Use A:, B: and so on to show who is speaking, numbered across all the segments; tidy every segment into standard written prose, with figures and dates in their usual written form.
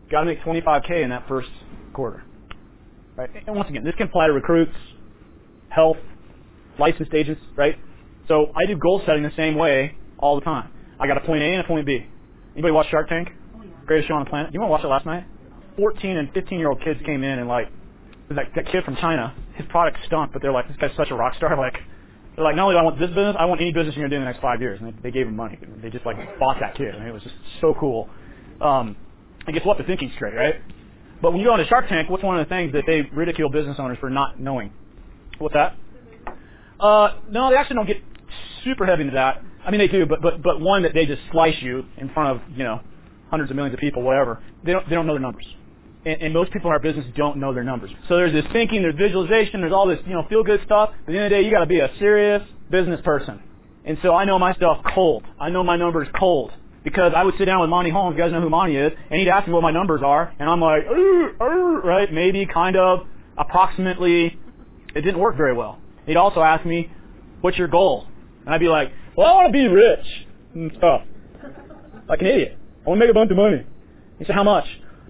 A: Got to make $25K in that first quarter. Right? And once again, this can apply to recruits, health, licensed agents, right? So I do goal setting the same way all the time. I got a point A and a point B. Anybody watch Shark Tank? Greatest show on the planet. You want to watch it last night? 14 and 15-year-old kids came in and like, that kid from China, his product stunk, but they're like, this guy's such a rock star. Like, they're like, not only do I want this business, I want any business you're going to do in the next 5 years. And they gave him money. They just like bought that kid. I mean, it was just so cool. And guess what? They're thinking straight, right? But when you go into Shark Tank, what's one of the things that they ridicule business owners for not knowing? What's that? No, they actually don't get super heavy into that. I mean, they do, but one that they just slice you in front of, hundreds of millions of people, whatever. They don't know their numbers. And most people in our business don't know their numbers. So there's this thinking, there's visualization, there's all this, feel-good stuff. But at the end of the day, you got to be a serious business person. And so I know my stuff cold. I know my numbers cold. Because I would sit down with Monty Holmes, you guys know who Monty is, and he'd ask me what my numbers are, and I'm like, right, maybe, kind of, approximately. It didn't work very well. He'd also ask me, what's your goal? And I'd be like, well, I want to be rich and stuff. Like an idiot. I want to make a bunch of money. He said, how much?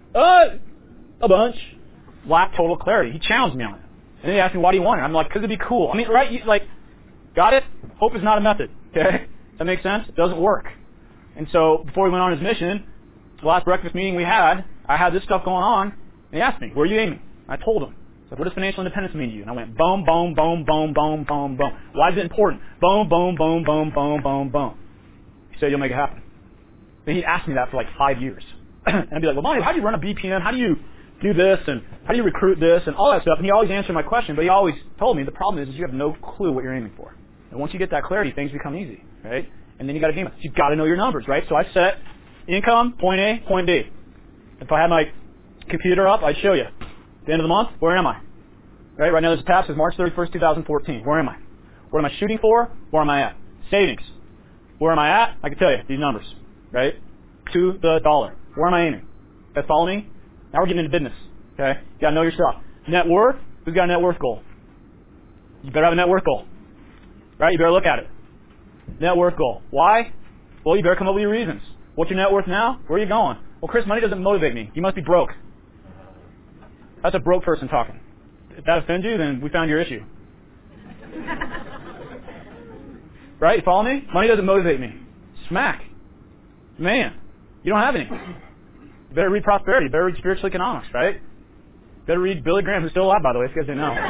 A: A bunch. Lack total clarity. He challenged me on it. And then he asked me, why do you want it? I'm like, because it'd be cool. I mean, right, got it? Hope is not a method, okay? That makes sense? It doesn't work. And so, before he went on his mission, the last breakfast meeting we had, I had this stuff going on, and he asked me, where are you aiming? I told him. I said, what does financial independence mean to you? And I went, boom, boom, boom, boom, boom, boom, boom. Why is it important? Boom, boom, boom, boom, boom, boom, boom. He said, you'll make it happen. And he asked me that for like 5 years. And I'd be like, well, Monty, how do you run a BPM? How do you do this? And how do you recruit this? And all that stuff. And he always answered my question, but he always told me the problem is you have no clue what you're aiming for. And once you get that clarity, things become easy, right? And then you got to game it. You've got to know your numbers, right? So I set income, point A, point B. If I had my computer up, I'd show you. At the end of the month, where am I? Right now there's a tab that says March 31st, 2014. Where am I? What am I shooting for? Where am I at? Savings. Where am I at? I can tell you these numbers, right? To the dollar. Where am I aiming? Guys follow me? Now we're getting into business, okay? You got to know your stuff. Net worth. Who's got a net worth goal? You better have a net worth goal, right? You better look at it. Net worth goal. Why? Well, you better come up with your reasons. What's your net worth now? Where are you going? Well, Chris, money doesn't motivate me. You must be broke. That's a broke person talking. If that offends you, then we found your issue. Right? You follow me? Money doesn't motivate me. Smack. Man, you don't have any. You better read prosperity. You better read spiritual economics, right? You better read Billy Graham, who's still alive, by the way, if you guys didn't know.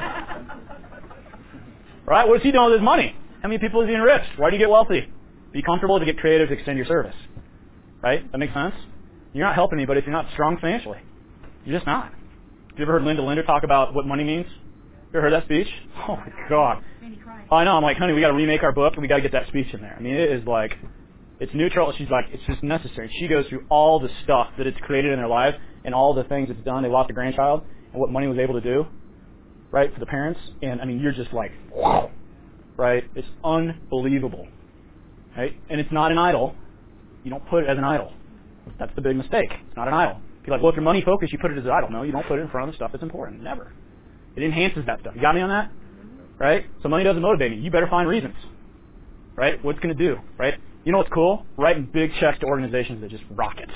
A: Right? What is he doing with his money? How many people is he enriched? Why do you get wealthy? Be comfortable, to get creative, to extend your service. Right? That makes sense? You're not helping anybody if you're not strong financially. You're just not. Have you ever heard Linda Linder talk about what money means? You ever heard that speech? Oh my God. I know. I'm like, honey, we got to remake our book and we got to get that speech in there. I mean, it is like, it's neutral. She's like, it's just necessary. She goes through all the stuff that it's created in their lives and all the things it's done. They lost a grandchild and what money was able to do, right, for the parents. And I mean, you're just like, wow, right? It's unbelievable, right? And it's not an idol. You don't put it as an idol. That's the big mistake. It's not an idol. People are like, well, if you're money focused, you put it as an idol. No, you don't put it in front of the stuff that's important. Never. It enhances that stuff. You got me on that? Right? So money doesn't motivate me. You better find reasons. Right? What's going to do? Right? You know what's cool? Writing big checks to organizations that just rock it.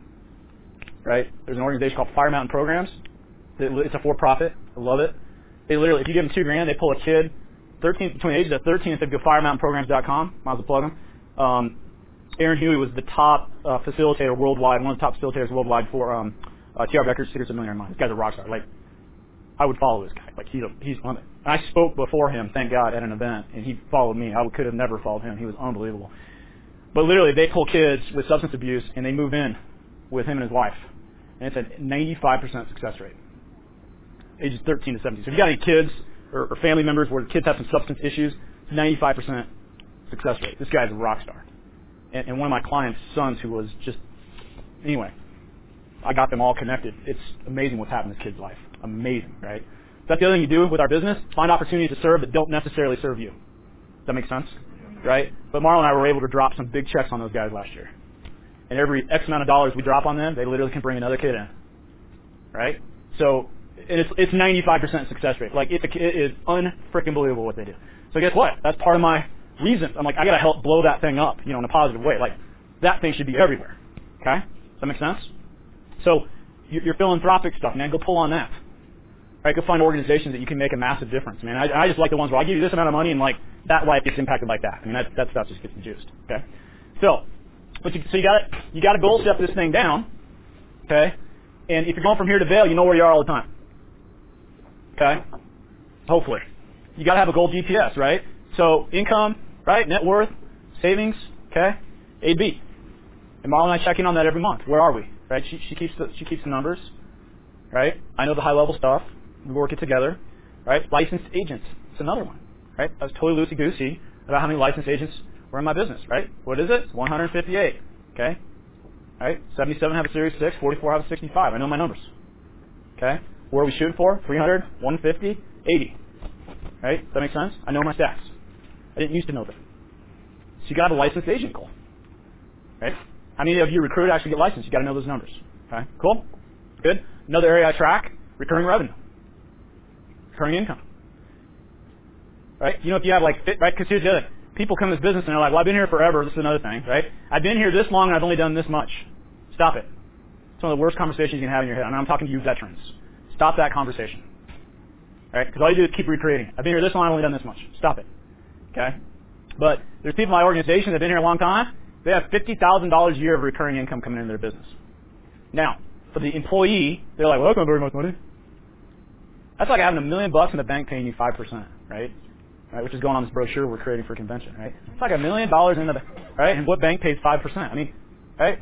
A: Right? There's an organization called Fire Mountain Programs. It's a for-profit. I love it. They literally, if you give them $2,000, they pull a kid between the ages of 13 and 15, go firemountainprograms.com. Might as well plug them. Aaron Huey was the top facilitator worldwide, one of the top facilitators worldwide for T.R. Becker's Secrets of a Millionaire Mind. This guy's a rock star. Like, I would follow this guy. Like, he's on it. And I spoke before him, thank God, at an event, and he followed me. I could have never followed him. He was unbelievable. But literally, they pull kids with substance abuse, and they move in with him and his wife. And it's a 95% success rate, ages 13 to 17. So if you got any kids or family members where the kids have some substance issues, it's 95% success rate. This guy's a rock star. And one of my clients' sons who was just, anyway, I got them all connected. It's amazing what's happened in this kid's life. Amazing, right? That's the other thing you do with our business. Find opportunities to serve that don't necessarily serve you. Does that make sense? Right? But Marla and I were able to drop some big checks on those guys last year. And every X amount of dollars we drop on them, they literally can bring another kid in. Right? So it's 95% success rate. Like, it is unfreaking believable what they do. So guess what? That's part of my reason. I'm like, I got to help blow that thing up, in a positive way. Like, that thing should be everywhere. Okay? Does that make sense? So your philanthropic stuff, man, go pull on that. Right? Go find organizations that you can make a massive difference, man. I just like the ones where I give you this amount of money and like that life gets impacted like that. I mean, that stuff just gets juiced. Okay. So you got to goal set this thing down. Okay. And if you're going from here to Vail, you know where you are all the time. Okay. Hopefully, you got to have a goal GPS, right? So income, right? Net worth, savings. Okay. A, B. And Marla and I check in on that every month. Where are we? Right? She keeps the numbers. Right? I know the high level stuff. We work it together. Right? Licensed agents. It's another one. Right? I was totally loosey goosey about how many licensed agents were in my business. Right? What is it? 158. Okay. Right? 77 have a Series 6. 44 have a 65. I know my numbers. Okay. Where are we shooting for? 300, 150, 80. Right? Does that make sense? I know my stats. I didn't used to know them. So you got to have a licensed agent goal. Right? How many of you recruit actually get licensed? You got to know those numbers. Okay. Cool. Good. Another area I track: recurring revenue, recurring income. Right? You know, if you have right? Because here's the other: people come to this business and they're like, "Well, I've been here forever." This is another thing, right? I've been here this long and I've only done this much. Stop it. It's one of the worst conversations you can have in your head. And I'm talking to you veterans. Stop that conversation. Right? Because all you do is keep recreating. I've been here this long, I've only done this much. Stop it. Okay? But there's people in my organization that have been here a long time. They have $50,000 a year of recurring income coming into their business. Now, for the employee, they're like, well, that's not very much money. That's like having $1 million in the bank paying you 5%, right? Which is going on this brochure we're creating for convention, right? It's like $1 million in the bank, right? And what bank pays 5%? I mean, right?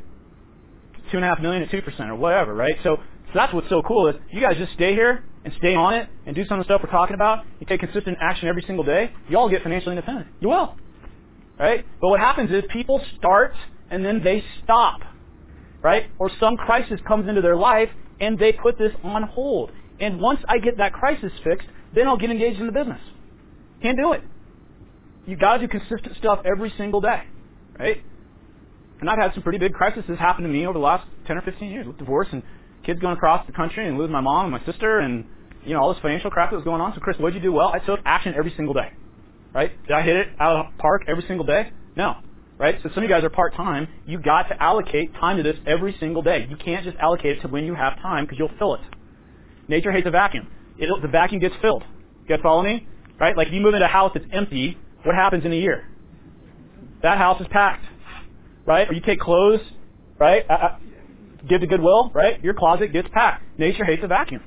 A: $2.5 million at 2% or whatever, right? So that's what's so cool is you guys just stay here and stay on it and do some of the stuff we're talking about. You take consistent action every single day. You all get financially independent. You will. Right? But what happens is people start and then they stop, right? Or some crisis comes into their life and they put this on hold. And once I get that crisis fixed, then I'll get engaged in the business. Can't do it. You got to do consistent stuff every single day, right? And I've had some pretty big crises happen to me over the last 10 or 15 years with divorce and kids going across the country and losing my mom and my sister and, you know, all this financial crap that was going on. So, Chris, what did you do? Well, I took action every single day. Right? Did I hit it out of the park every single day? No. Right? So some of you guys are part-time. You got to allocate time to this every single day. You can't just allocate it to when you have time because you'll fill it. Nature hates a vacuum. The vacuum gets filled. You guys follow me? Right? Like if you move into a house that's empty, what happens in a year? That house is packed. Right? Or you take clothes, right? Give to Goodwill, right? Your closet gets packed. Nature hates a vacuum.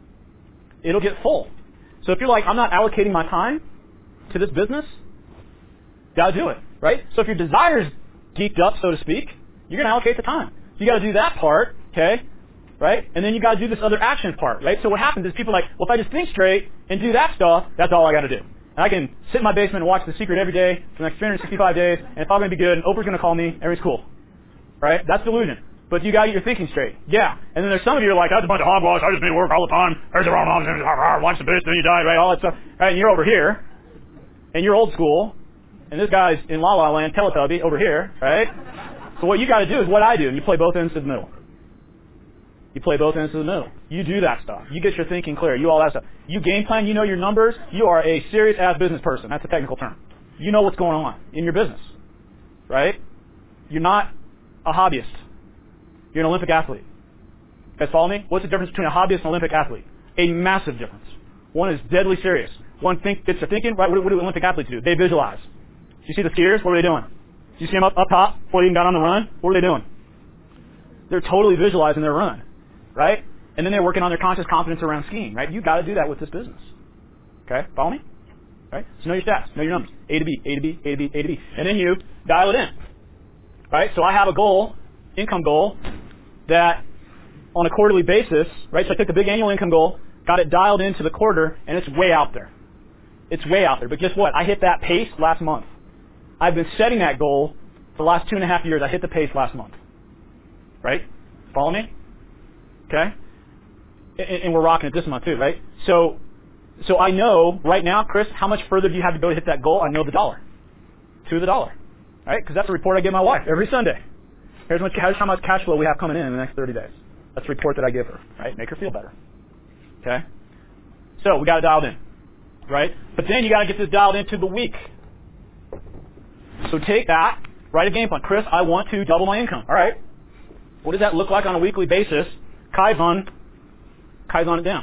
A: It'll get full. So if you're like, I'm not allocating my time to this business, gotta do it, right? So if your desire's geeked up, so to speak, you're gonna allocate the time. You gotta do that part, okay? Right? And then you gotta do this other action part, right? So what happens is people are like, well, if I just think straight and do that stuff, that's all I gotta do. And I can sit in my basement and watch The Secret every day for the next 365 days, and it's all gonna be good, and Oprah's gonna call me, everything's cool. Right? That's delusion. But you gotta get your thinking straight. Yeah. And then there's some of you who are like, that's a bunch of hogwash, I just need to work all the time, there's the wrong moms, watch the bitch, then you die, right? All that stuff. Right? And you're over here. And you're old school, and this guy's in La La Land, Teletubby, over here, right? So what you got to do is what I do, and you play both ends to the middle. You play both ends to the middle. You do that stuff. You get your thinking clear. You all that stuff. You game plan. You know your numbers. You are a serious-ass business person. That's a technical term. You know what's going on in your business, right? You're not a hobbyist. You're an Olympic athlete. You guys follow me? What's the difference between a hobbyist and an Olympic athlete? A massive difference. One is deadly serious. One gets to thinking, right? What do Olympic athletes do? They visualize. Do you see the skiers? What are they doing? Do you see them up top before they even got on the run? What are they doing? They're totally visualizing their run, right? And then they're working on their conscious confidence around skiing, right? You got to do that with this business. Okay? Follow me? Right? So know your stats, know your numbers. A to B, A to B, A to B, A to B. And then you dial it in. Right? So I have a goal, income goal, that on a quarterly basis, right? So I took the big annual income goal, got it dialed into the quarter, and it's way out there. It's way out there. But guess what? I hit that pace last month. I've been setting that goal for the last 2.5 years. I hit the pace last month. Right? Follow me? Okay? And we're rocking it this month too, right? So I know right now, Chris, how much further do you have to go to hit that goal? I know the dollar. To the dollar. Right? Because that's a report I give my wife every Sunday. Here's how much cash flow we have coming in the next 30 days. That's a report that I give her. Right? Make her feel better. Okay? So we got it dialed in. Right? But then you got to get this dialed into the week. So take that, write a game plan. Chris, I want to double my income. All right. What does that look like on a weekly basis Kaizen it down.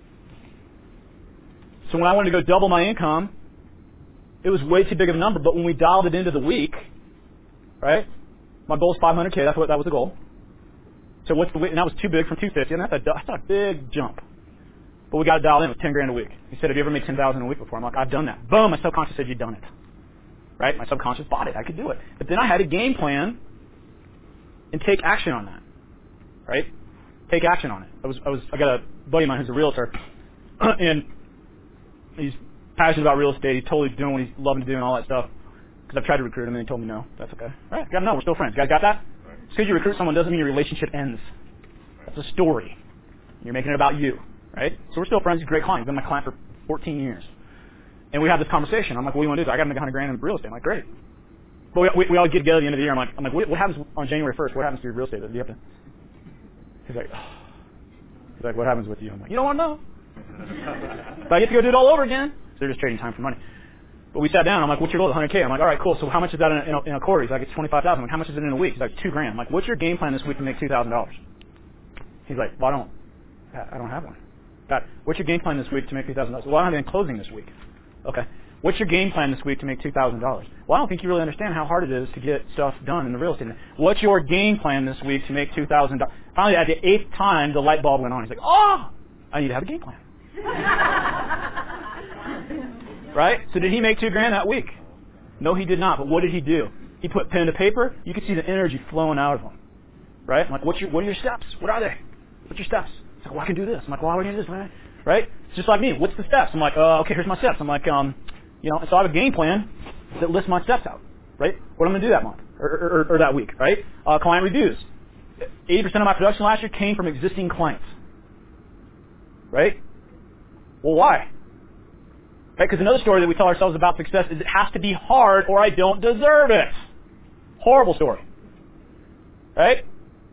A: So when I wanted to go double my income, it was way too big of a number. But when we dialed it into the week, right? My goal is 500K. That was the goal. So what's the week? And that was too big from 250, and that's a big jump. But we got to dial in with 10 grand a week. He said, "Have you ever made 10,000 a week before?" I'm like, "I've done that." Boom! My subconscious said, "You've done it." Right? My subconscious bought it. I could do it. But then I had a game plan and take action on that. Right? Take action on it. I got a buddy of mine who's a realtor, and he's passionate about real estate. He's totally doing what he's loving to do and all that stuff. Because I've tried to recruit him, and he told me no. That's okay. All right, got to know. We're still friends. You guys got that? Just because you recruit someone doesn't mean your relationship ends. That's a story. You're making it about you, right? So we're still friends. He's a great client. He's been my client for 14 years. And we have this conversation. I'm like, "What do you want to do?" I got to make 100 grand in real estate. I'm like, "Great." But we all get together at the end of the year. I'm like, what happens on January 1st? What happens to your real estate? Do you have to? He's like, "What happens with you?" I'm like, "You don't want to know." But I get to go do it all over again. So they're just trading time for money. But we sat down. I'm like, "What's your goal?" 100K. I'm like, "All right, cool. So how much is that in a quarter?" He's like, "It's 25,000. I'm like, "How much is it in a week?" He's like, $2 grand. I'm like, "What's your game plan this week to make $2,000? He's like, "Well, I don't have one." God, "What's your game plan this week to make $2,000? Well, I don't have any closing this week." Okay. "What's your game plan this week to make $2,000? Well, I don't think you really understand how hard it is to get stuff done in the real estate. What's your game plan this week to make $2,000? Finally, at the 8th time, the light bulb went on. He's like, "Oh, I need to have a game plan." Right? So did he make $2 grand that week? No, he did not. But what did he do? He put pen to paper. You could see the energy flowing out of him. Right? I'm like, what are your steps? What are they? What's your steps? He's like, "Well, I can do this." I'm like, "Well, I can do this, man." Right? It's just like me. What's the steps? I'm like, "Okay, here's my steps." I'm like, so I have a game plan that lists my steps out. Right? What I'm going to do that month or that week. Right? Client reviews. 80% of my production last year came from existing clients. Right? Well, why? Right? Because another story that we tell ourselves about success is it has to be hard or I don't deserve it. Horrible story. Right?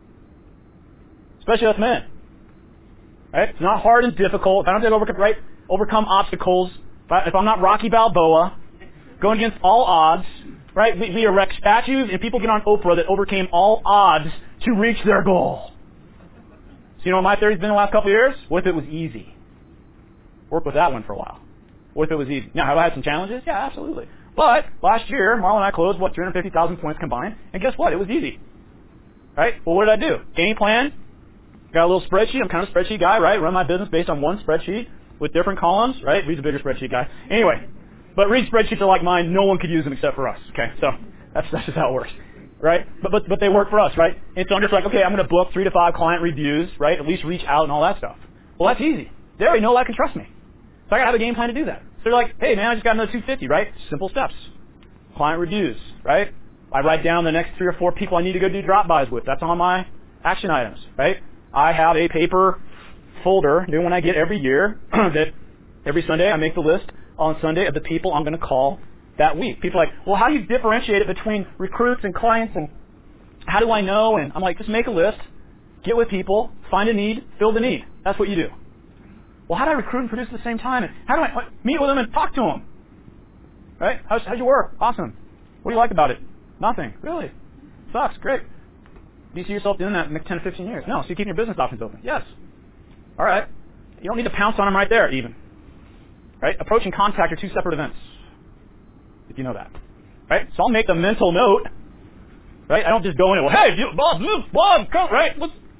A: Especially us men. Right? It's not hard and difficult. If I don't have to overcome obstacles, if I'm not Rocky Balboa, going against all odds, right? We erect statues and people get on Oprah that overcame all odds to reach their goal. So you know what my theory's been the last couple of years? What if it was easy? Work with that one for a while. What if it was easy? Now, have I had some challenges? Yeah, absolutely. But last year, Marlon and I closed, 350,000 points combined. And guess what? It was easy. Right? Well, what did I do? Game plan. Got a little spreadsheet. I'm kind of a spreadsheet guy, right? Run my business based on one spreadsheet with different columns, right? Reed's a bigger spreadsheet guy. Anyway, but Reed's spreadsheets are like mine. No one could use them except for us. Okay, so that's just how it works. Right? But they work for us, right? And so I'm just like, okay, I'm going to book 3 to 5 client reviews, right? At least reach out and all that stuff. Well, that's easy. They already know that can trust me. So I got to have a game plan to do that. So they're like, "Hey, man, I just got another 250, right?" Simple steps. Client reviews, right? I write down the next 3 or 4 people I need to go do drop-bys with. That's on my action items, right? I have a paper folder, new one I get every year, that every Sunday I make the list on Sunday of the people I'm going to call that week. People are like, "Well, how do you differentiate it between recruits and clients, and how do I know?" And I'm like, just make a list, get with people, find a need, fill the need. That's what you do. Well, how do I recruit and produce at the same time? And how do I meet with them and talk to them? Right? How's your work? Awesome. What do you like about it? Nothing. Really? Sucks. Great. Do you see yourself doing that in the next 10 to 15 years? No. So you keep your business options open? Yes. All right. You don't need to pounce on them right there, even. Right? Approach and contact are 2 separate events. If you know that. Right? So I'll make the mental note. Right? I don't just go in and, "Well, hey, Bob, come, right?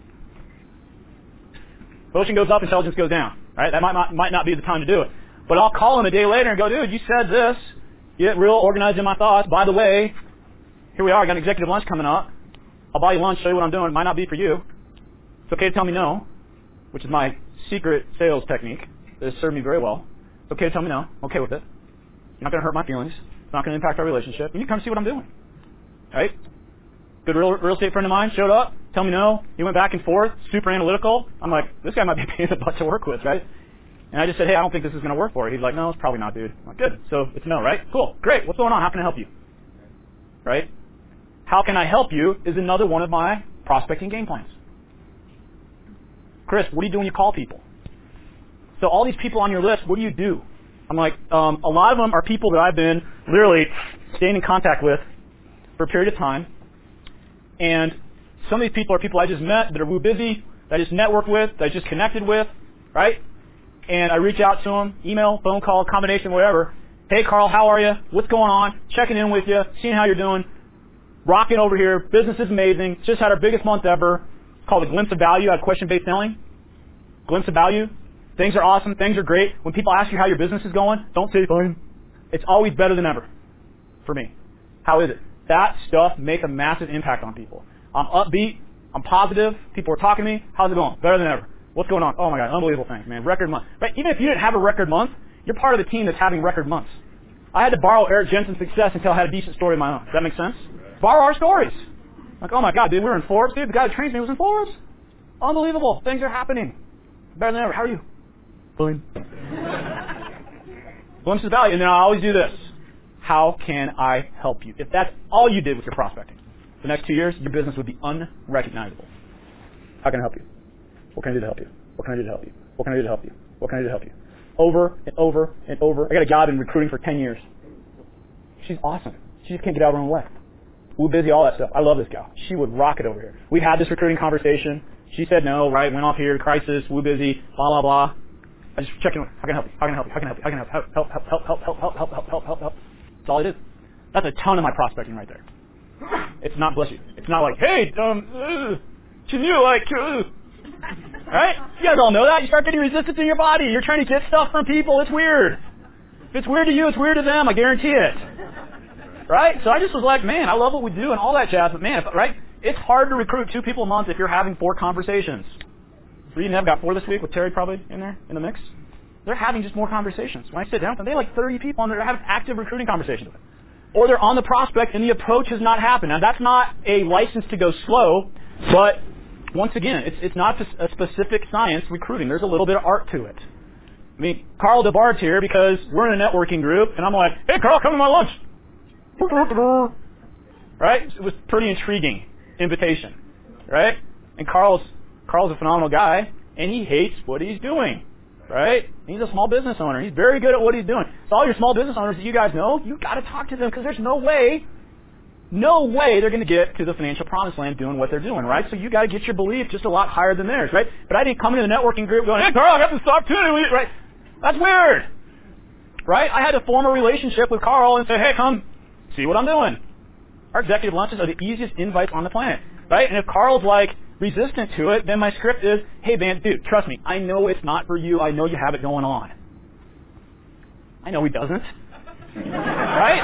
A: Emotion goes up, intelligence goes down. Right? That might not be the time to do it. But I'll call him a day later and go, "Dude, you said this. Get real organized in my thoughts. By the way, here we are. I got an executive lunch coming up. I'll buy you lunch, show you what I'm doing. It might not be for you. It's okay to tell me no," which is my secret sales technique that has served me very well. It's okay to tell me no. I'm okay with it. You're not going to hurt my feelings. It's not going to impact our relationship. You can come see what I'm doing. Right? Good real estate friend of mine showed up, tell me no. He went back and forth, super analytical. I'm like, this guy might be a pain in the butt to work with, right? And I just said, "Hey, I don't think this is going to work for you." He's like, "No, it's probably not, dude." I'm like, good. So it's no, right? Cool. Great. What's going on? How can I help you? Right? How can I help you is another one of my prospecting game plans. Chris, what do you do when you call people? So all these people on your list, what do you do? I'm like, a lot of them are people that I've been literally staying in contact with for a period of time. And some of these people are people I just met that are woo busy, that I just networked with, that I just connected with, right? And I reach out to them, email, phone call, combination, whatever. Hey, Carl, how are you? What's going on? Checking in with you, seeing how you're doing. Rocking over here. Business is amazing. Just had our biggest month ever. It's called a glimpse of value. I have question-based selling. Glimpse of value. Things are awesome. Things are great. When people ask you how your business is going, don't say fine. It's always better than ever for me. How is it? That stuff makes a massive impact on people. I'm upbeat. I'm positive. People are talking to me. How's it going? Better than ever. What's going on? Oh my God, unbelievable things, man. Record month. Right? Even if you didn't have a record month, you're part of the team that's having record months. I had to borrow Eric Jensen's success until I had a decent story of my own. Does that make sense? Borrow our stories. Like, oh my God, dude, we were in Forbes, dude. The guy that trains me was in Forbes. Unbelievable. Things are happening. Better than ever. How are you? Fine. Glimpse of value. And then I always do this. How can I help you? If that's all you did with your prospecting, the next 2 years, your business would be unrecognizable. How can I help you? What can I do to help you? What can I do to help you? What can I do to help you? What can I do to help you? Over and over and over. I got a guy I've been recruiting for 10 years. She's awesome. She just can't get out of her own way. We're busy, all that stuff. I love this gal. She would rock it over here. We had this recruiting conversation. She said no, right? Went off here, crisis, we're busy, blah, blah, blah. I just check in with her. How can I help you? How can I help you? How can I help you? How can I help you? Help. That's all it is. That's a ton of my prospecting right there. It's not, bless you. It's not like, hey, can you right? You guys all know that. You start getting resistance in your body. You're trying to get stuff from people. It's weird. If it's weird to you, it's weird to them. I guarantee it. Right? So I just was like, man, I love what we do and all that jazz, but man, right? It's hard to recruit 2 people a month if you're having 4 conversations. Reed and Ev got 4 this week with Terry probably in there, in the mix. They're having just more conversations. When I sit down with them, they have like 30 people on there that have active recruiting conversations with them. Or they're on the prospect and the approach has not happened. Now that's not a license to go slow, but once again, it's not a specific science recruiting. There's a little bit of art to it. I mean, Carl DeBard's here because we're in a networking group, and I'm like, hey, Carl, come to my lunch. Right? It was pretty intriguing invitation, right? And Carl's a phenomenal guy, and he hates what he's doing, right? He's a small business owner. He's very good at what he's doing. So all your small business owners that you guys know, you got to talk to them because there's no way they're going to get to the financial promised land doing what they're doing, right? So you got to get your belief just a lot higher than theirs, right? But I didn't come into the networking group going, hey, Carl, I got this opportunity, right? That's weird, right? I had to form a relationship with Carl and say, hey, come see what I'm doing. Our executive lunches are the easiest invites on the planet, right? And if Carl's like resistant to it, then my script is, hey, man, dude, trust me. I know it's not for you. I know you have it going on. I know he doesn't. Right?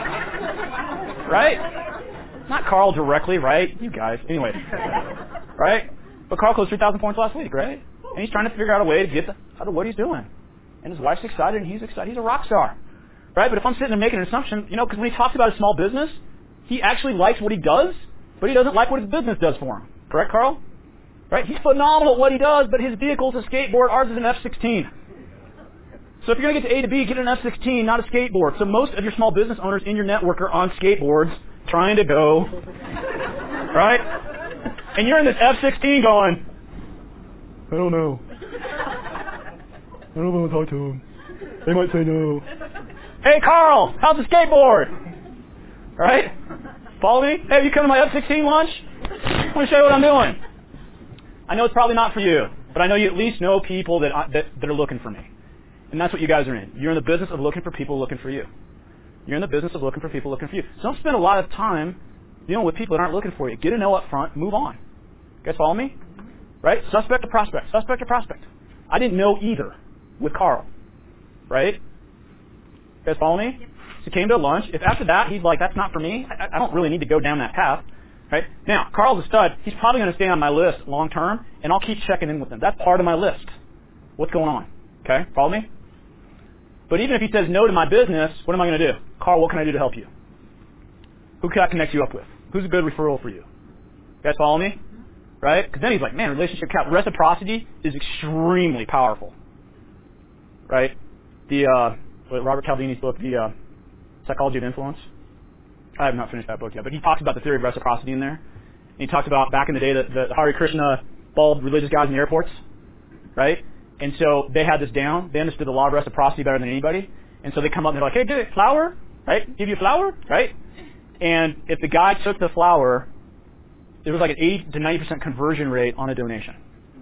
A: Right? Not Carl directly, right? You guys. Anyway. Right? But Carl closed 3,000 points last week, right? And he's trying to figure out a way to get out of what he's doing. And his wife's excited and he's excited. He's a rock star. Right? But if I'm sitting there making an assumption, because when he talks about a small business, he actually likes what he does, but he doesn't like what his business does for him. Correct, Carl? Right? He's phenomenal at what he does, but his vehicle is a skateboard. Ours is an F-16. So if you're going to get to A to B, get an F-16, not a skateboard. So most of your small business owners in your network are on skateboards trying to go. Right? And you're in this F-16 going, I don't know. I don't want to talk to them. They might say no. Hey, Carl, how's the skateboard? Right? Follow me? Hey, you come to my F-16 lunch? I want to show you what I'm doing. I know it's probably not for you, but I know you at least know people that are looking for me. And that's what you guys are in. You're in the business of looking for people looking for you. You're in the business of looking for people looking for you. So don't spend a lot of time dealing with people that aren't looking for you. Get a no up front, move on. You guys follow me? Right? Suspect to prospect. Suspect to prospect. I didn't know either with Carl. Right? You guys follow me? So he came to a lunch. If after that he's like, that's not for me, I don't really need to go down that path. Right? Now, Carl's a stud. He's probably going to stay on my list long term, and I'll keep checking in with him. That's part of my list. What's going on? Okay? Follow me? But even if he says no to my business, what am I going to do? Carl, what can I do to help you? Who can I connect you up with? Who's a good referral for you? You guys follow me? Right? Because then he's like, man, relationship reciprocity is extremely powerful. Right? Robert Cialdini's book, The Psychology of Influence. I have not finished that book yet, but he talks about the theory of reciprocity in there. And he talks about back in the day that the Hare Krishna bald religious guys in the airports, right? And so they had this down. They understood the law of reciprocity better than anybody. And so they come up and they're like, hey, give it flour, right? Give you flour, right? And if the guy took the flour, there was like an 80 to 90% conversion rate on a donation.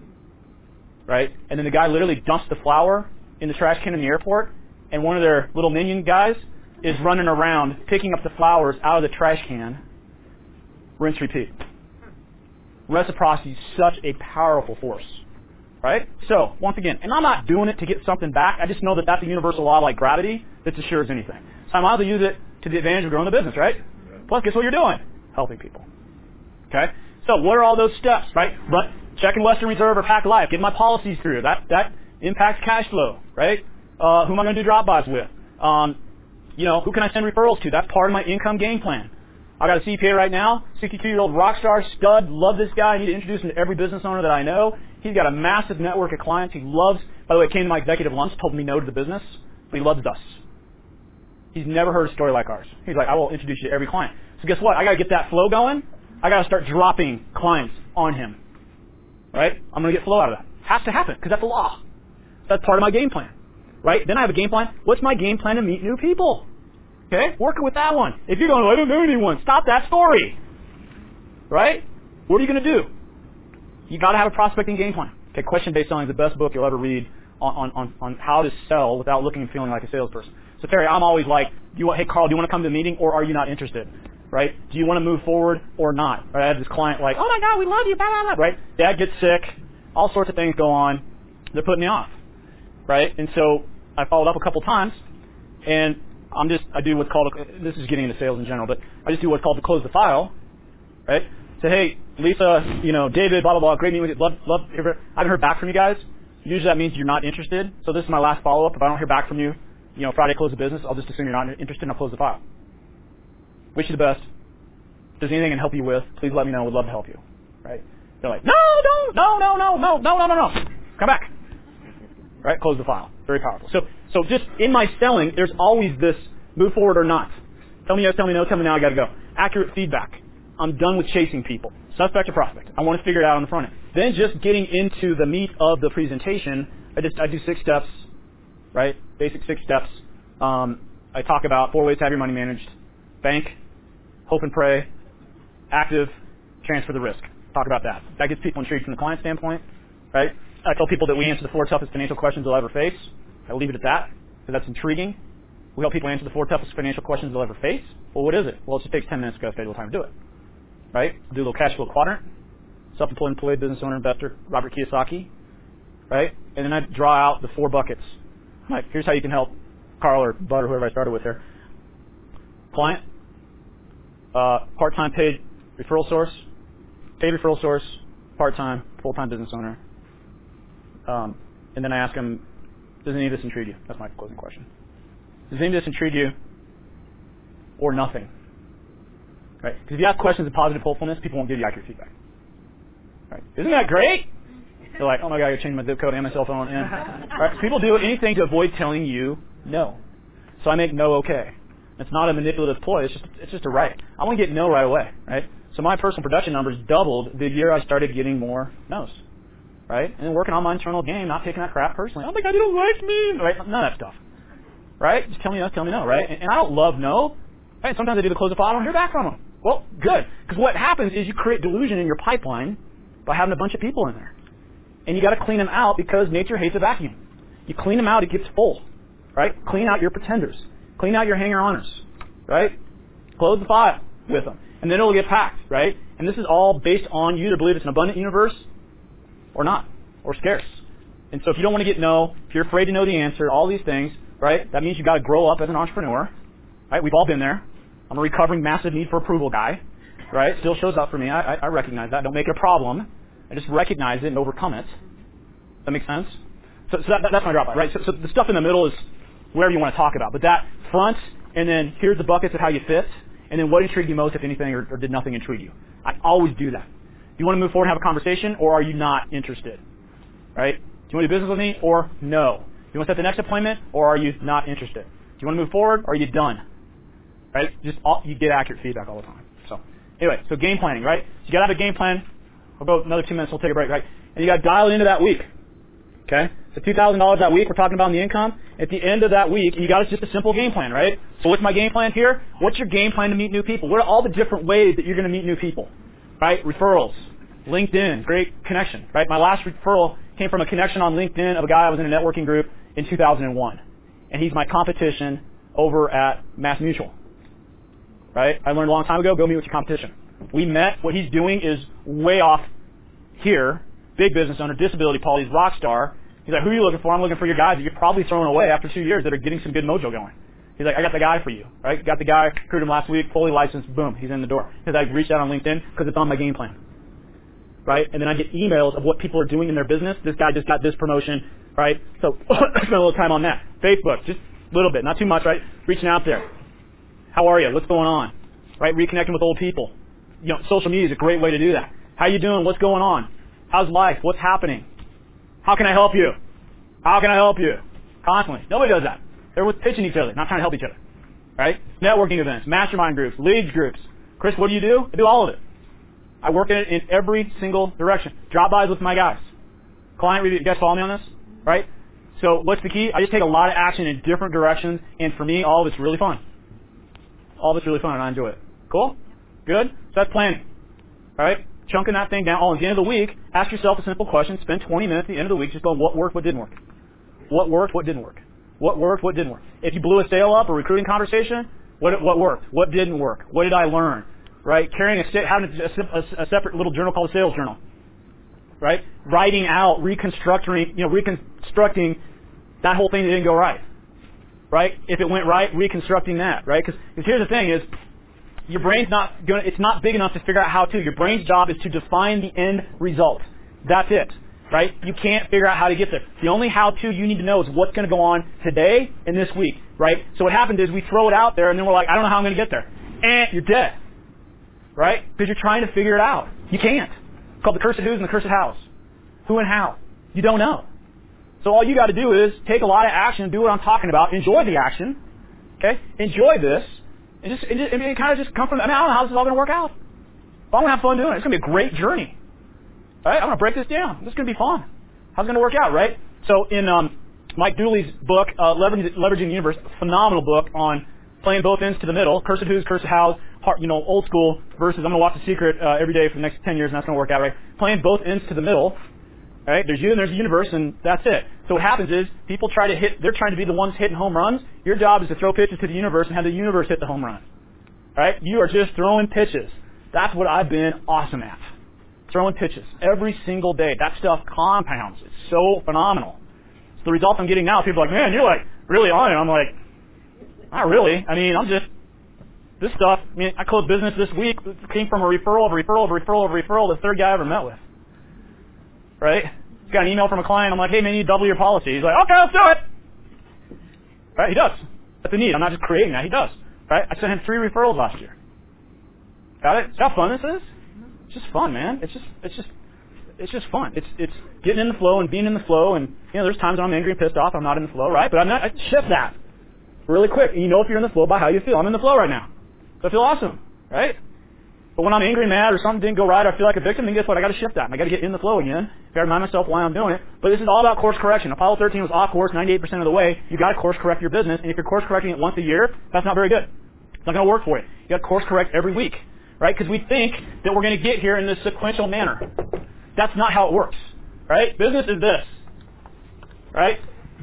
A: right? And then the guy literally dumps the flour in the trash can in the airport, and one of their little minion guys is running around picking up the flowers out of the trash can. Rinse, repeat. Reciprocity is such a powerful force, right? So, once again, and I'm not doing it to get something back. I just know that that's a universal law like gravity that's as sure as anything. So I might as well use it to the advantage of growing the business, right? Plus, guess what you're doing? Helping people. Okay? So, what are all those steps, right? But checking Western Reserve or Pac Life, getting my policies through. That impacts cash flow, right? Who am I going to do drop-bys with? Who can I send referrals to? That's part of my income game plan. I got a CPA right now, 62-year-old rock star, stud, love this guy. I need to introduce him to every business owner that I know. He's got a massive network of clients he loves. By the way, came to my executive lunch, told me no to the business, but he loves us. He's never heard a story like ours. He's like, I will introduce you to every client. So guess what? I got to get that flow going. I got to start dropping clients on him. Right? I'm going to get flow out of that. Has to happen because that's a law. That's part of my game plan. Right? Then I have a game plan. What's my game plan to meet new people? Okay? Working with that one. If you're going, I don't know anyone, stop that story. Right? What are you going to do? You got to have a prospecting game plan. Okay, Question-Based Selling is the best book you'll ever read on how to sell without looking and feeling like a salesperson. So Terry, I'm always like, hey Carl, do you want to come to the meeting or are you not interested? Right? Do you want to move forward or not? Right? I had this client like, oh my God, we love you, blah, blah, blah. Right? Dad gets sick. All sorts of things go on. They're putting me off. Right? And so I followed up a couple times and I do what's called, this is getting into sales in general, but I just do what's called to close the file. Right? Say, hey, Lisa, David, blah, blah, blah, great meeting with you. Love, I haven't heard back from you guys. Usually that means you're not interested. So this is my last follow-up. If I don't hear back from you, Friday close the business, I'll just assume you're not interested and I'll close the file. Wish you the best. If there's anything I can help you with, please let me know. We'd love to help you. Right? They're like, no. Come back. Right? Close the file. Very powerful. So just in my selling, there's always this move forward or not. Tell me yes, tell me no, tell me now, I got to go. Accurate feedback. I'm done with chasing people. Suspect or prospect. I want to figure it out on the front end. Then just getting into the meat of the presentation, I do 6 steps, right? Basic 6 steps. I talk about 4 ways to have your money managed. Bank, hope and pray, active, transfer the risk. Talk about that. That gets people intrigued from the client standpoint, right? I tell people that we answer the 4 toughest financial questions they'll ever face. I leave it at that, because that's intriguing. We help people answer the 4 toughest financial questions they'll ever face. Well, what is it? Well, it just takes 10 minutes to go schedule time to do it. Right? Do a little cash flow quadrant. Self-employed, employed, business owner, investor, Robert Kiyosaki. Right? And then I draw out the 4 buckets. Like, here's how you can help Carl or Bud or whoever I started with there. Client, part-time paid referral source, paid referral source, part-time, full-time business owner. And then I ask them, does any of this intrigue you? That's my closing question. Does any of this intrigue you or nothing? Right? Because if you ask questions of positive hopefulness, people won't give you accurate feedback. Right? Isn't that great? They're like, oh my God, I got to change my zip code and my cell phone. Right? So people do anything to avoid telling you no. So I make no okay. It's not a manipulative ploy. It's just a right. I want to get no right away. Right? So my personal production numbers doubled the year I started getting more no's. Right? And then working on my internal game, not taking that crap personally. Oh my God, you don't like me. Right? None of that stuff. Right? Just tell me yes, tell me no. Right? And I don't love no. Right? Sometimes I do the close the file. I don't hear back from them. Well, good. Because what happens is you create delusion in your pipeline by having a bunch of people in there. And you got to clean them out because nature hates a vacuum. You clean them out, it gets full. Right? Clean out your pretenders. Clean out your hanger-oners. Right? Close the file with them. And then it'll get packed. Right? And this is all based on you to believe it's an abundant universe or not. Or scarce. And so if you don't want to get no, if you're afraid to know the answer, all these things, right? That means you've got to grow up as an entrepreneur. Right? We've all been there. I'm a recovering massive need for approval guy, right? Still shows up for me. I recognize that. Don't make it a problem. I just recognize it and overcome it. That makes sense? So that's my drop by, right? So the stuff in the middle is wherever you want to talk about. But that front, and then here's the buckets of how you fit, and then what intrigued you most, if anything, or did nothing intrigue you. I always do that. Do you want to move forward and have a conversation, or are you not interested? Right? Do you want to do business with me, or no? Do you want to set the next appointment, or are you not interested? Do you want to move forward, or are you done? Right? You get accurate feedback all the time. So anyway, so game planning, right? So you got to have a game plan. We'll go another 2 minutes. We'll take a break, right? And you got to dial into that week. Okay? So $2,000 that week. We're talking about in the income. At the end of that week, you got just a simple game plan, right? So what's my game plan here? What's your game plan to meet new people? What are all the different ways that you're going to meet new people? Right? Referrals, LinkedIn, great connection. Right? My last referral came from a connection on LinkedIn of a guy I was in a networking group in 2001. And he's my competition over at Mass Mutual. Right? I learned a long time ago, go meet with your competition. We met. What he's doing is way off here. Big business owner, disability policy, rock star. He's like, who are you looking for? I'm looking for your guys that you're probably throwing away after 2 years that are getting some good mojo going. He's like, I got the guy for you, right? Got the guy, recruited him last week, fully licensed, boom, he's in the door. Because I reached out on LinkedIn because it's on my game plan, right? And then I get emails of what people are doing in their business. This guy just got this promotion, right? So I spent a little time on that. Facebook, just a little bit, not too much, right? Reaching out there. How are you? What's going on? Right? Reconnecting with old people. You know, social media is a great way to do that. How you doing? What's going on? How's life? What's happening? How can I help you? How can I help you? Constantly. Nobody does that. Everyone's pitching each other, not trying to help each other. Right? Networking events, mastermind groups, leads groups. Chris, what do you do? I do all of it. I work in it in every single direction. Drop-bys with my guys. Client review. You guys follow me on this? Right? So what's the key? I just take a lot of action in different directions, and for me, all of it's really fun. All of it's really fun, and I enjoy it. Cool? Good? So that's planning. All right? Chunking that thing down. At the end of the week, ask yourself a simple question. Spend 20 minutes at the end of the week just going, what worked, what didn't work? What worked, what didn't work? What worked, what didn't work? If you blew a sale up, a recruiting conversation, what worked? What didn't work? What did I learn? Right? Having a separate little journal called a sales journal. Right? Writing out, reconstructing that whole thing that didn't go right. Right? If it went right, reconstructing that. Right? Because here's the thing is, your brain's it's not big enough to figure out how to. Your brain's job is to define the end result. That's it. Right? You can't figure out how to get there. The only how-to you need to know is what's going to go on today and this week. Right? So what happens is we throw it out there and then we're like, I don't know how I'm going to get there. And you're dead. Right? Because you're trying to figure it out. You can't. It's called the cursed who's and the cursed how's. Who and how. You don't know. So all you got to do is take a lot of action and do what I'm talking about. Enjoy the action. Okay? Enjoy this. And kind of just come from, I don't know how this is all going to work out. But I'm going to have fun doing it. It's going to be a great journey. All right? I'm going to break this down. This is going to be fun. How's it going to work out, right? So in Mike Dooley's book, Leveraging the Universe, phenomenal book on playing both ends to the middle, cursed who's, cursed how's, old school versus I'm going to watch The Secret every day for the next 10 years and that's going to work out, right? Playing both ends to the middle, right? There's you and there's the universe and that's it. So what happens is people they're trying to be the ones hitting home runs. Your job is to throw pitches to the universe and have the universe hit the home run. Right? You are just throwing pitches. That's what I've been awesome at. Throwing pitches every single day. That stuff compounds. It's so phenomenal. So the results I'm getting now, people are like, man, you're like really on it. I'm like, not really. I mean, this stuff, I closed business this week. It came from a referral. The third guy I ever met with. Right? Got an email from a client. I'm like, hey, man, you double your policy. He's like, okay, let's do it. Right? He does. That's a need. I'm not just creating that. He does. Right? I sent him 3 referrals last year. Got it? See how fun this is? It's just fun, man. It's just fun. It's getting in the flow and being in the flow. And there's times when I'm angry and pissed off. I'm not in the flow, right? But I shift that really quick. And you know if you're in the flow by how you feel. I'm in the flow right now. So I feel awesome, right? But when I'm angry and mad or something didn't go right, or I feel like a victim, then guess what? I got to shift that. And I got to get in the flow again. I got to remind myself why I'm doing it. But this is all about course correction. Apollo 13 was off course 98% of the way. You got to course correct your business. And if you're course correcting it once a year, that's not very good. It's not going to work for you. You got to course correct every week, right? Because we think that we're going to get here in this sequential manner. That's not how it works, right? Business is this, right?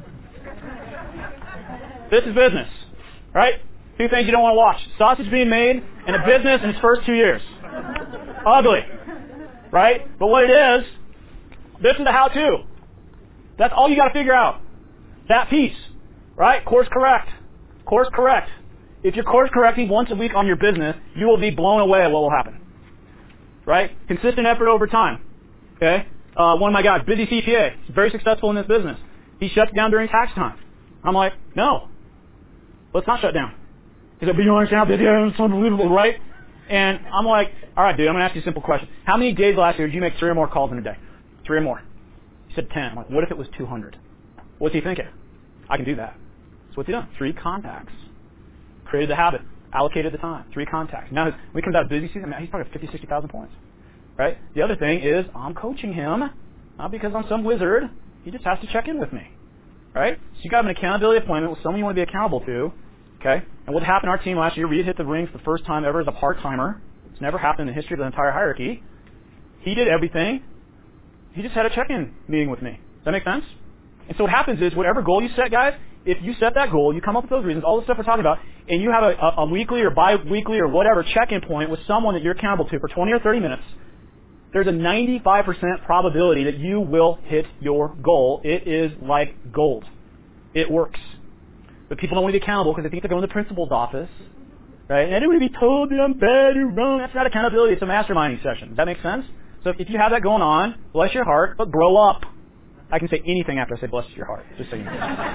A: This is business, right? 2 things you don't want to watch. Sausage being made and a business in its first 2 years. Ugly. Right? But what it is, this is the how-to. That's all you got to figure out. That piece. Right? Course correct. Course correct. If you're course correcting once a week on your business, you will be blown away at what will happen. Right? Consistent effort over time. Okay? One of my guys, busy CPA. He's very successful in this business. He shuts down during tax time. I'm like, no. Let's not shut down. He's like, but you don't understand how busy I am. It's unbelievable, right? And I'm like, all right, dude, I'm going to ask you a simple question. How many days last year did you make 3 or more calls in a day? 3 or more. He said 10. I'm like, what if it was 200? What's he thinking? I can do that. So what's he done? 3 contacts. Created the habit. Allocated the time. 3 contacts. Now, when he comes out of busy season, he's probably 50, 60,000 points. Right? The other thing is I'm coaching him, not because I'm some wizard. He just has to check in with me. Right? So you got an accountability appointment with someone you want to be accountable to. Okay? And what happened to our team last year, Reed hit the ring for the first time ever as a part-timer. It's never happened in the history of the entire hierarchy. He did everything. he just had a check-in meeting with me. Does that make sense? And so what happens is, whatever goal you set, guys, if you set that goal, you come up with those reasons, all the stuff we're talking about, and you have a weekly or bi-weekly or whatever check-in point with someone that you're accountable to for 20 or 30 minutes, there's a 95% probability that you will hit your goal. It is like gold. It works. But people don't want to be accountable because they think they're going to the principal's office, right? And I don't want to be told that I'm bad or wrong. That's not accountability. It's a masterminding session. Does that make sense? So if you have that going on, bless your heart, but grow up. I can say anything after I say bless your heart, just so you know.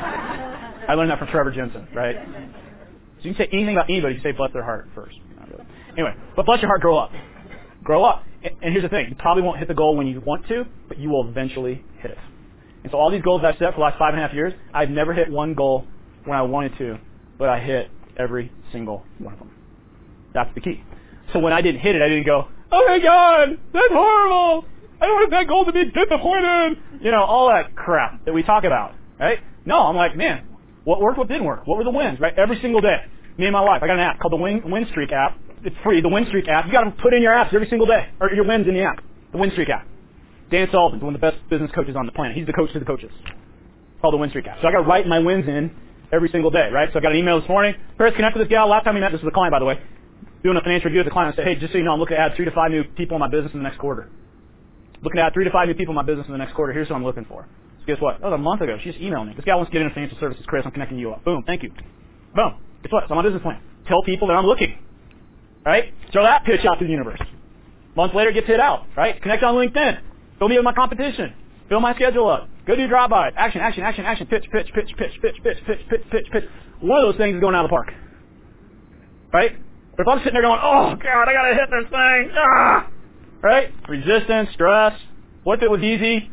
A: I learned that from Trevor Jensen, right? So you can say anything about anybody, you say bless their heart first. Not really. Anyway, but bless your heart, grow up. Grow up. And here's the thing. You probably won't hit the goal when you want to, but you will eventually hit it. And so all these goals I've set for the last 5.5 years, I've never hit one goal when I wanted to, but I hit every single one of them. That's the key. So when I didn't hit it, I didn't go, oh my God, that's horrible. I don't want that goal to be disappointed. You know, all that crap that we talk about, right? No, I'm like, man, what worked, what didn't work? What were the wins, right? Every single day. Me and my wife, I got an app called the Win Streak app. It's free, the Win Streak app. You got to put in your apps every single day, or your wins in the app. The Win Streak app. Dan Sullivan's one of the best business coaches on the planet. He's the coach to the coaches. It's called the Win Streak app. So I got to write my wins in every single day, right? So I got an email this morning. First, connect with this gal. Last time we met, this was a client, by the way, doing a financial review with the client. I said, hey, just so you know, I'm looking to add 3 to 5 new people in my business in the next quarter. Looking to add 3 to 5 new people in my business in the next quarter. Here's what I'm looking for. So guess what? That was a month ago. She just emailed me. This gal wants to get into financial services. Chris, I'm connecting you up. Boom. Thank you. Boom. Guess what? It's on my business plan. Tell people that I'm looking. Right? Throw that pitch out to the universe. Months later, it gets hit out. Right? Connect on LinkedIn. Go meet with my competition. Fill my schedule up. Go do drive-bys. Action, action, action, action. Pitch, pitch, pitch, pitch, pitch, pitch, pitch, pitch, pitch, pitch. One of those things is going out of the park. Right? But if I'm sitting there going, oh, God, I got to hit this thing. Ah! Right? Resistance, stress. What if it was easy?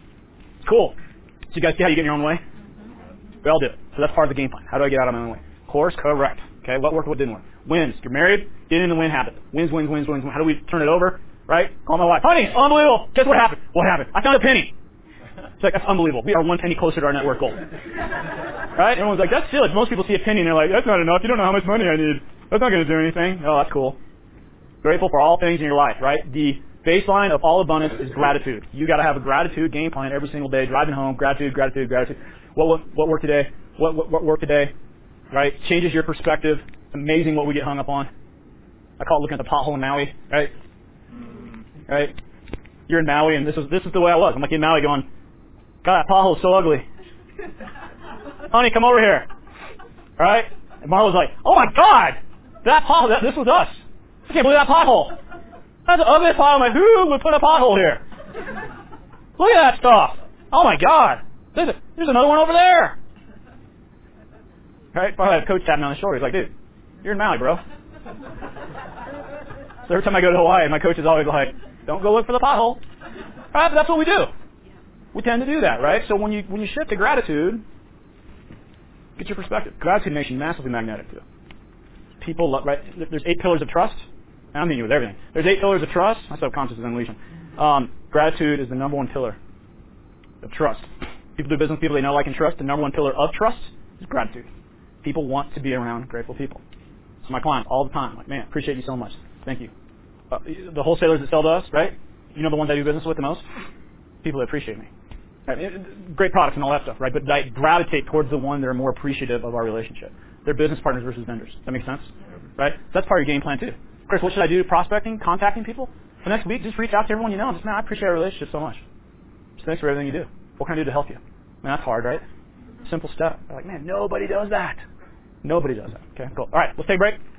A: Cool. So you guys see how you get in your own way? We all do it. So that's part of the game plan. How do I get out of my own way? Course correct. Okay, what worked, what didn't work? Wins. You're married, get in the win habit. Wins, wins, wins, wins. How do we turn it over? Right? Call my wife. Honey, unbelievable. Guess what happened? What happened? I found a penny. It's like, that's unbelievable. We are 1 penny closer to our net worth goal. Right? Everyone's like, that's silly. Most people see a penny and they're like, that's not enough. You don't know how much money I need. That's not going to do anything. Oh, that's cool. Grateful for all things in your life, right? The baseline of all abundance is gratitude. You got to have a gratitude game plan every single day. Driving home, gratitude, gratitude, gratitude. What worked today? What worked today? Right? Changes your perspective. It's amazing what we get hung up on. I call it looking at the pothole in Maui. Right? Right? You're in Maui, and this is the way I was. I'm like in Maui going, God, that pothole's so ugly. Honey, come over here. All right? And Marla's like, oh my God, that pothole, this was us. I can't believe that pothole. That's the ugliest pothole. I'm like, who would put a pothole here? Look at that stuff. Oh my God. There's another one over there. Right? I had a coach tapping me on the shoulder. He's like, dude, you're in Maui, bro. So every time I go to Hawaii, my coach is always like, don't go look for the pothole. Right? But that's what we do. We tend to do that, right? So when you shift to gratitude, get your perspective. Gratitude makes you massively magnetic too. People love, right? There's 8 pillars of trust. I'm hitting you with everything. There's 8 pillars of trust. My subconscious is unleashing. Gratitude is the number 1 pillar of trust. People do business with people they know, like, and trust. The number 1 pillar of trust is gratitude. People want to be around grateful people. So my clients all the time, I'm like, man, appreciate you so much. Thank you. The wholesalers that sell to us, right? You know the ones I do business with the most? People that appreciate me. Right? Great products and all that stuff, right? But I gravitate towards the one that are more appreciative of our relationship. They're business partners versus vendors. Does that make sense? Right? So that's part of your game plan too. Chris, what should I do? Prospecting, contacting people? For next week, just reach out to everyone you know and just, man, I appreciate our relationship so much. Just thanks for everything you do. What can I do to help you? Man, that's hard, right? Simple step. They're like, man, nobody does that. Nobody does that. Okay, cool. All right, let's take a break.